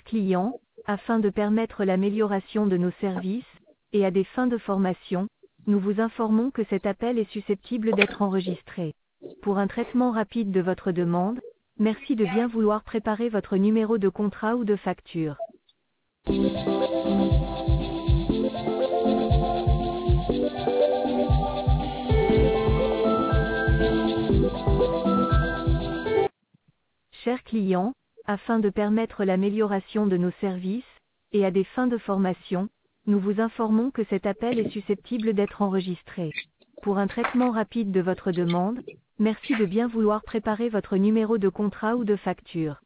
clients, afin de permettre l'amélioration de nos services, et à des fins de formation, nous vous informons que cet appel est susceptible d'être enregistré. Pour un traitement rapide de votre demande, merci de bien vouloir préparer votre numéro de contrat ou de facture. Chers clients, afin de permettre l'amélioration de nos services, et à des fins de formation, nous vous informons que cet appel est susceptible d'être enregistré. Pour un traitement rapide de votre demande, merci de bien vouloir préparer votre numéro de contrat ou de facture.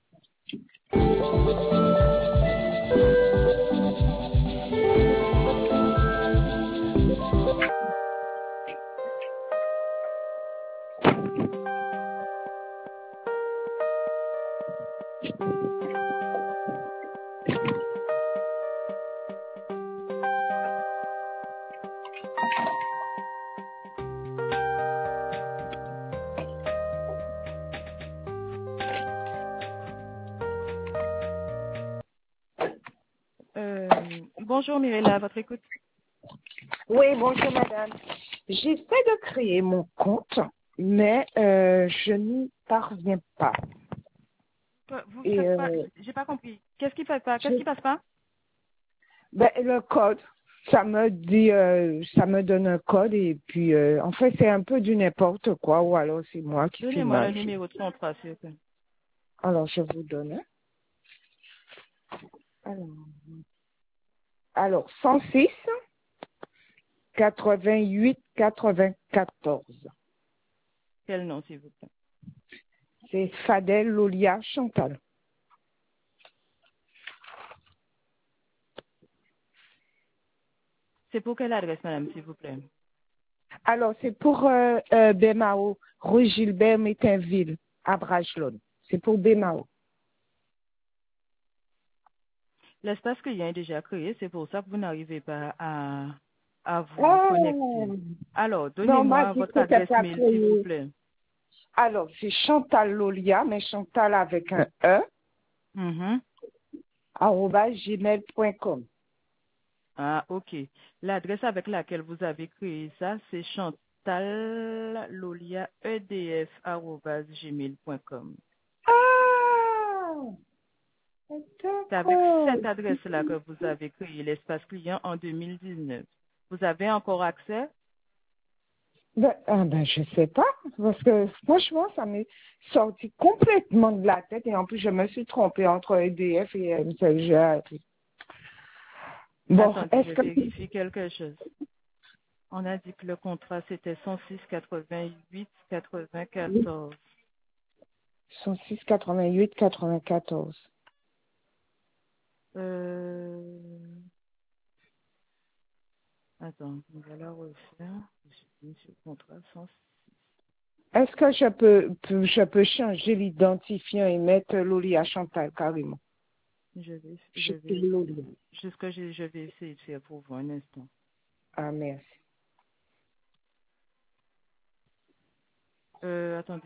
Bonjour Mirella, à votre écoute. Oui, bonjour madame. J'essaie de créer mon compte, mais je n'y parviens pas. Vous Et faites pas, j'ai pas compris. Qu'est-ce qui fait pas? Qu'est-ce qui passe pas? le code, ça me dit, ça me donne un code et puis en fait c'est un peu du n'importe quoi ou alors c'est moi qui fais Donnez-moi le mal. numéro de contrat, s'il vous plaît. Alors je vous donne. Alors 106 88 94. Quel nom, s'il vous plaît? C'est Fadel Lolia Chantal. C'est pour quelle adresse, madame, s'il vous plaît? Alors, c'est pour Bémao, rue Gilbert Métainville, à Bragelonne. C'est pour Bémao. L'espace client est déjà créé, c'est pour ça que vous n'arrivez pas à vous Oh! connecter. Alors, Non, on m'a donnez-moi dit votre que c'était adresse pas mail, s'il vous créé. plaît. Alors, c'est Chantal Lolia, mais Chantal avec un E, Mhm. @gmail.com. Ah, ok. L'adresse avec laquelle vous avez créé ça, c'est chantallolia.edf@gmail.com. Ah! C'est avec D'accord. cette adresse-là que vous avez créé l'espace client en 2019. Vous avez encore accès? Je sais pas, parce que franchement, ça m'est sorti complètement de la tête et en plus, je me suis trompée entre EDF et MCG. Bon, Attendez, je est-ce que vérifie quelque chose. On a dit que le contrat, c'était 106,88,94. 106 88 94. Attends, on va la refaire. Je suis mis sur le contrat 106. Est-ce que je peux changer l'identifiant et mettre Lolia Chantal carrément? Je vais, Lolia. je vais essayer de faire pour vous un instant. Ah, merci. Attendez.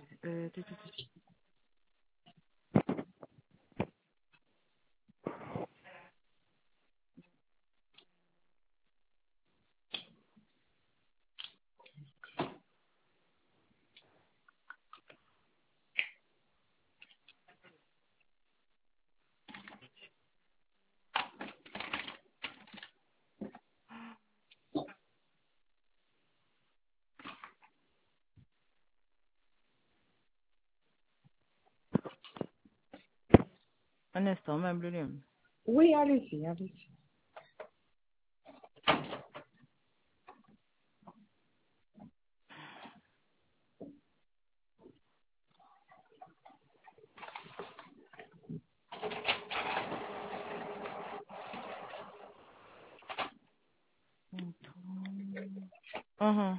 Un instant, même le lien. Oui, allez-y, allez-y. Mhm.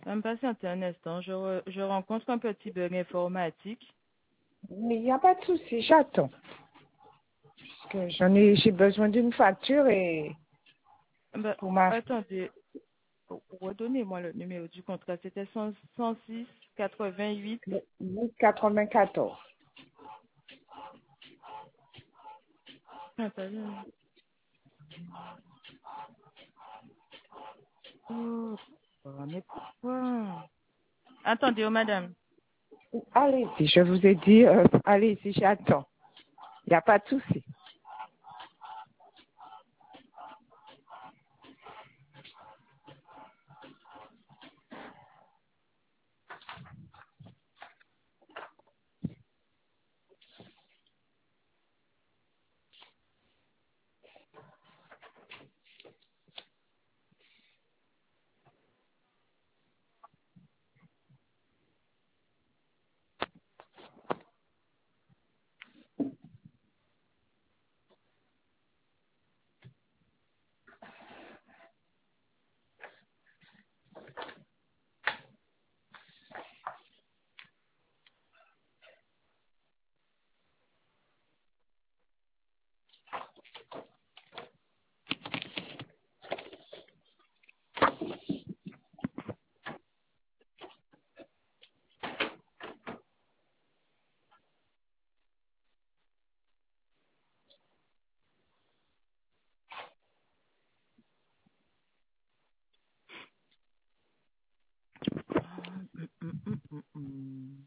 Patientez un instant, je rencontre un petit bug informatique. Mais il n'y a pas de souci, j'attends. Parce que j'ai besoin d'une facture et pour ma Attendez, redonnez-moi le numéro du contrat. C'était 106 88 94. Attendez. Oh, mais pourquoi? Attendez, oh, madame. Allez-y, je vous ai dit, allez-y, j'attends. Il n'y a pas de souci. Mm.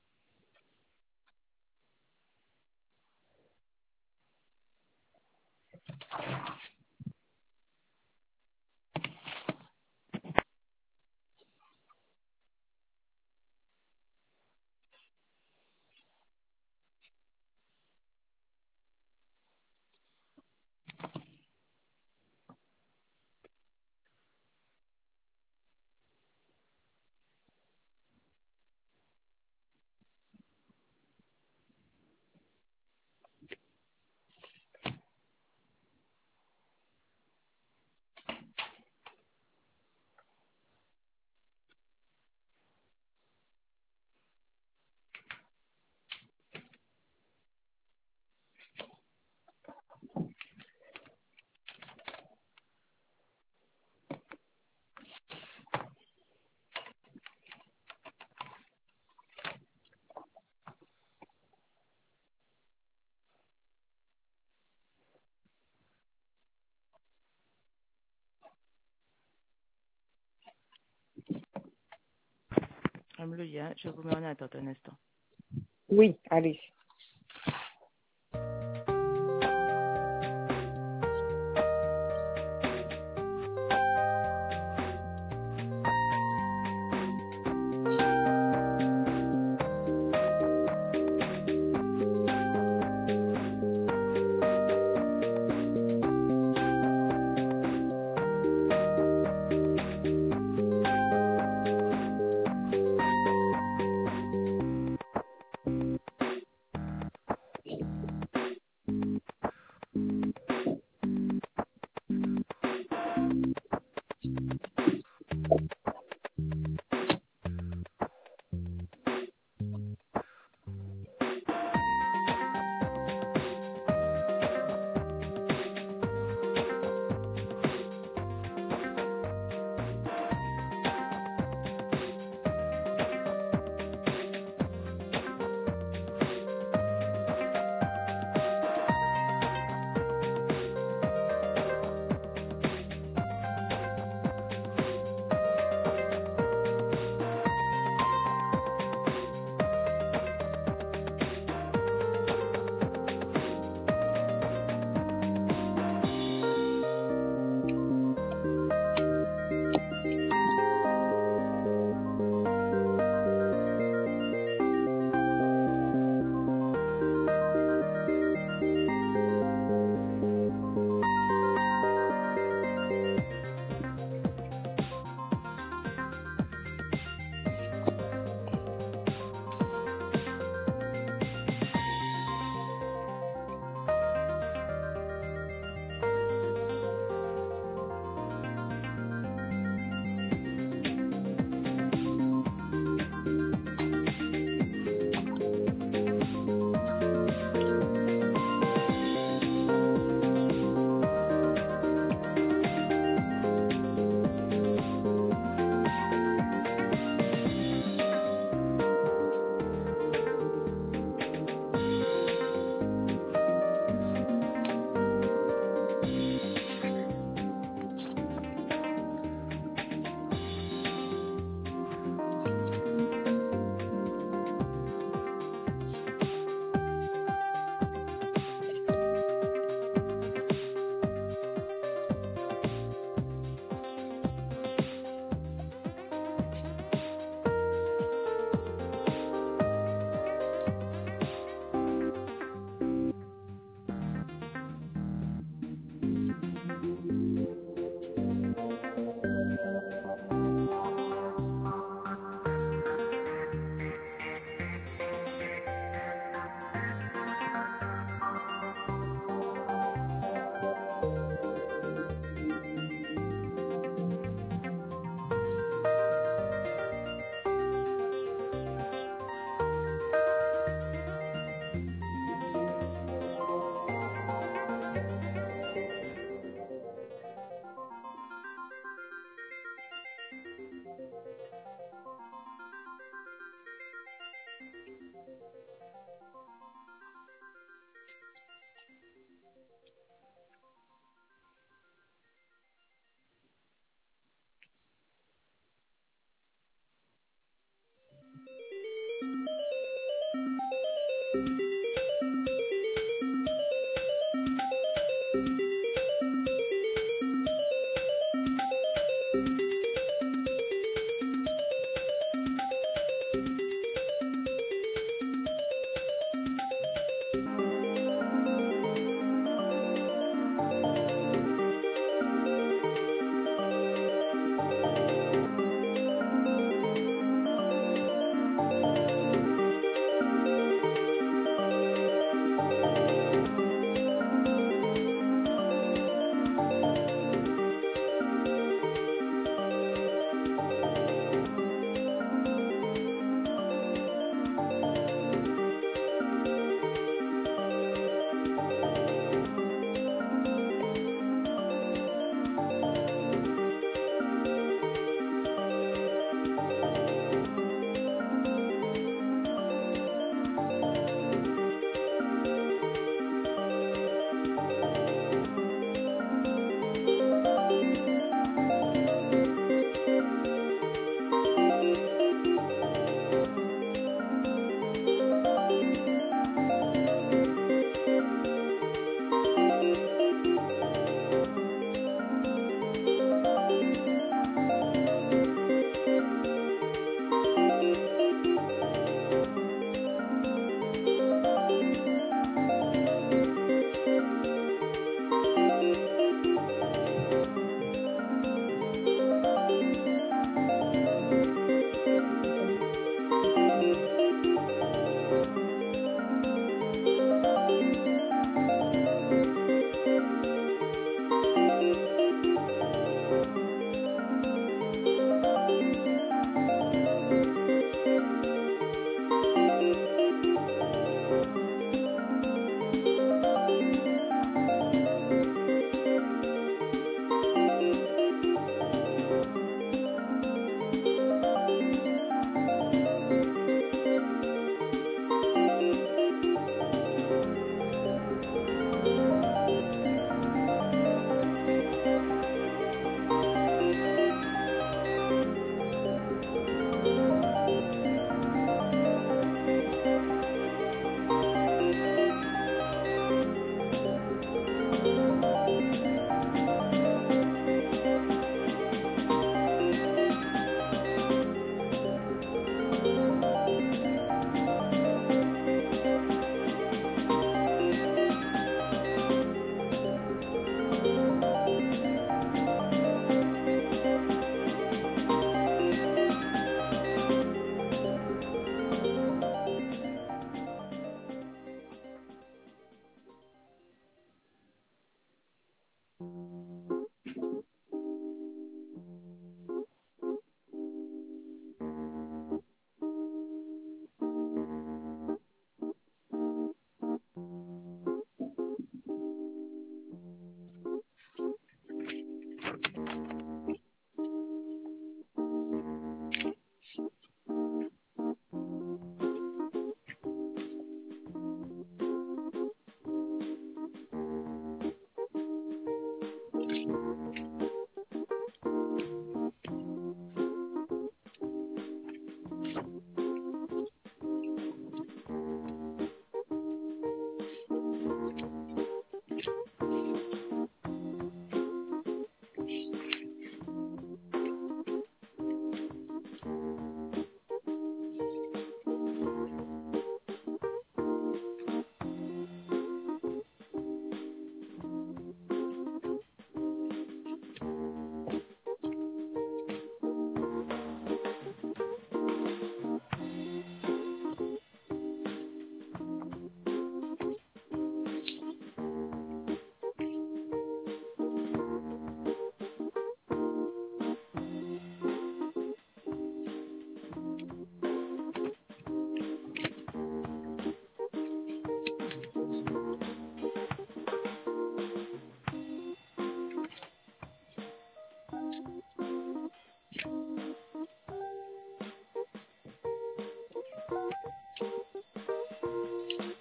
Alléluia, je vous mets en attente un instant. Oui, allez.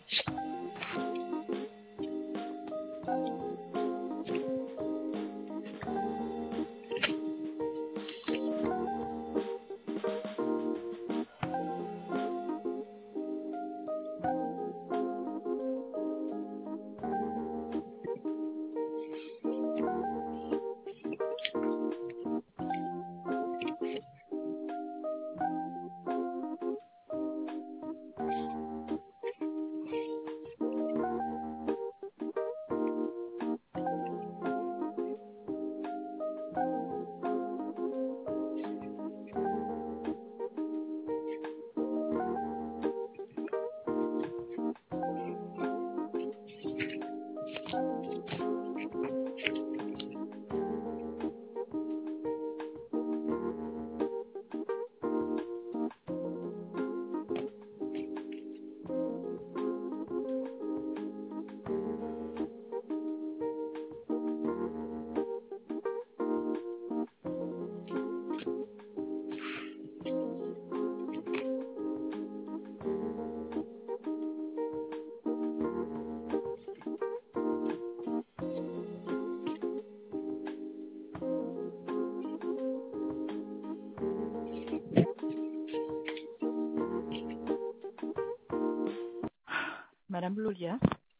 Madame Lolia,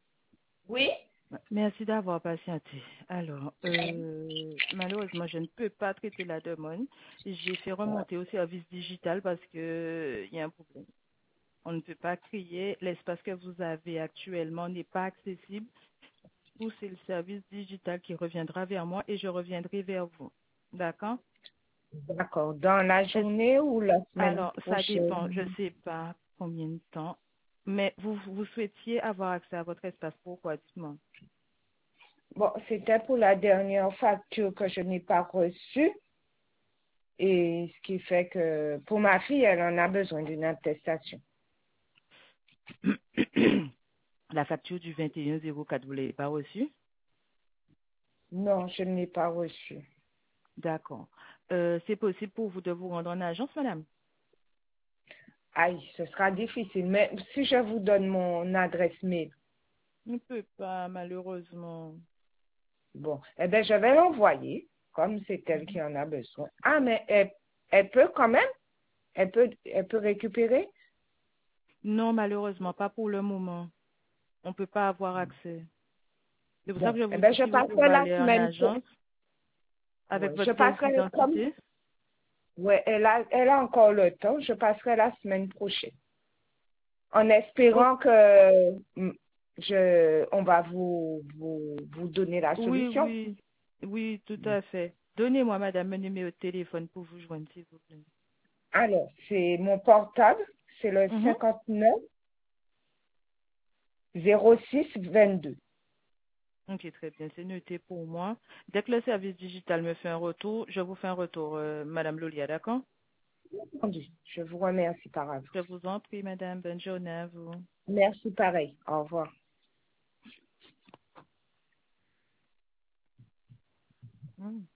Oui? merci d'avoir patienté. Alors, malheureusement, je ne peux pas traiter la demande. J'ai fait remonter au service digital parce que il y a un problème. On ne peut pas créer. L'espace que vous avez actuellement n'est pas accessible. Ou c'est le service digital qui reviendra vers moi et je reviendrai vers vous. D'accord? D'accord. Dans la journée ou la semaine Alors, ça dépend. Je ne prochaine? sais pas combien de temps. Mais vous souhaitiez avoir accès à votre espace. Pourquoi? Dites-moi. Bon, c'était pour la dernière facture que je n'ai pas reçue. Et ce qui fait que pour ma fille, elle en a besoin d'une attestation. La facture du 2104, vous ne l'avez pas reçue? Non, je ne l'ai pas reçue. D'accord. C'est possible pour vous de vous rendre en agence, madame? Aïe, ce sera difficile. Mais si je vous donne mon adresse mail, On ne peut pas, malheureusement. bon, eh bien, je vais l'envoyer, comme c'est elle qui en a besoin. Ah, mais elle peut quand même? Elle peut récupérer? Non, malheureusement, pas pour le moment. On ne peut pas avoir accès. C'est pour ça Bon, que je eh vous bien, dis je si vous pouvez passerai la aller en semaine agence avec ouais, je votre pièce passerai comme, d'identité. ouais, elle a encore le temps. Je passerai la semaine prochaine. En Oh, espérant que on va vous donner la oui, solution. oui, oui, tout à fait. Donnez-moi, madame, un numéro de téléphone pour vous joindre, s'il vous plaît. Alors, c'est mon portable, c'est le Mhm. 59 06 22. Ok, très bien, c'est noté pour moi. Dès que le service digital me fait un retour, je vous fais un retour, madame Lolia, d'accord? Entendu. Je vous remercie par avance. Je vous en prie, madame. Bonne journée à vous. Merci pareil. Au revoir. Mm.